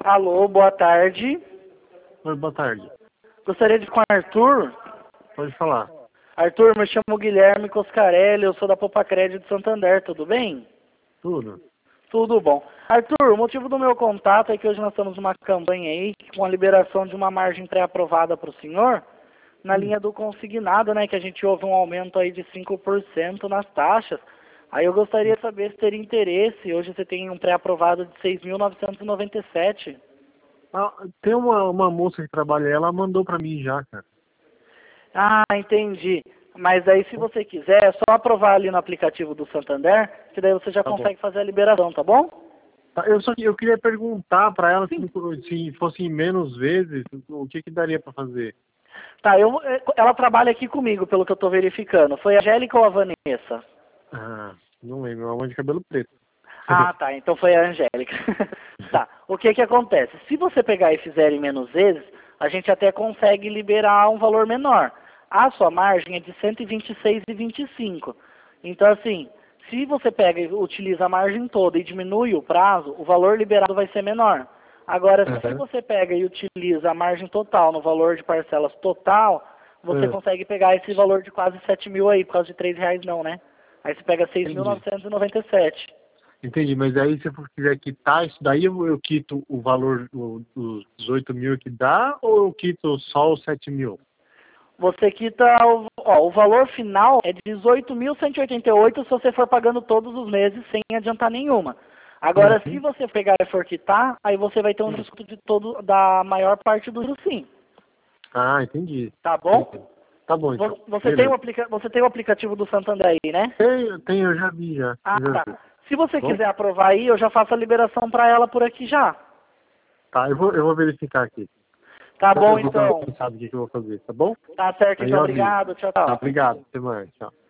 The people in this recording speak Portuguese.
Alô, boa tarde. Oi, boa tarde. Gostaria de ir com o Arthur. Pode falar. Arthur, me chamo Guilherme Coscarelli, eu sou da Poupa Crédito de Santander, tudo bem? Tudo? Tudo bom. Arthur, o motivo do meu contato é que hoje nós estamos numa campanha aí com a liberação de uma margem pré-aprovada para o senhor, na linha do consignado, né, que a gente houve um aumento aí de 5% nas taxas. Aí eu gostaria de saber se teria interesse. Hoje você tem um pré-aprovado de 6.997. Ah, tem uma moça que trabalha aí, ela mandou pra mim já, cara. Ah, entendi. Mas aí se você quiser, é só aprovar ali no aplicativo do Santander, que daí você já Tá bom. consegue fazer a liberação, tá bom? Tá, eu queria perguntar pra ela se fosse menos vezes, o que daria pra fazer. Tá, ela trabalha aqui comigo, pelo que eu tô verificando. Foi a Angélica ou a Vanessa? Ah, não lembro, é uma de cabelo preto. Ah, tá, então foi a Angélica. Tá, o que que acontece? Se você pegar e fizer em menos vezes, a gente até consegue liberar um valor menor. A sua margem é de 126,25. Então, assim, se você pega e utiliza a margem toda e diminui o prazo, o valor liberado vai ser menor. Agora, se Uhum. você pega e utiliza a margem total no valor de parcelas total, você consegue pegar esse valor de quase 7 mil aí, por causa de R$ 3 não, né? Aí você pega Entendi. 6.997. Entendi, mas aí se eu quiser quitar isso daí, eu quito o valor dos 18 mil que dá, ou eu quito só os 7 mil? Você quita, o valor final é de 18.188 se você for pagando todos os meses sem adiantar nenhuma. Agora, se Uhum. você pegar e for quitar, aí você vai ter um desconto da maior parte do juro, sim. Ah, entendi. Tá bom? Tá bom, então. Você tem Beleza. você tem o aplicativo do Santander aí, né? Tenho, eu já vi já. Ah, Eu já tá. vi. Se você Bom? quiser aprovar aí, eu já faço a liberação para ela por aqui já. Tá, eu vou verificar aqui. Tá Eu bom, vou dar uma então. pensada o que eu vou fazer, tá bom? Tá certo, Aí então. eu aviso. Obrigado. Tchau, Tá, tchau. obrigado. Até mais. Tchau.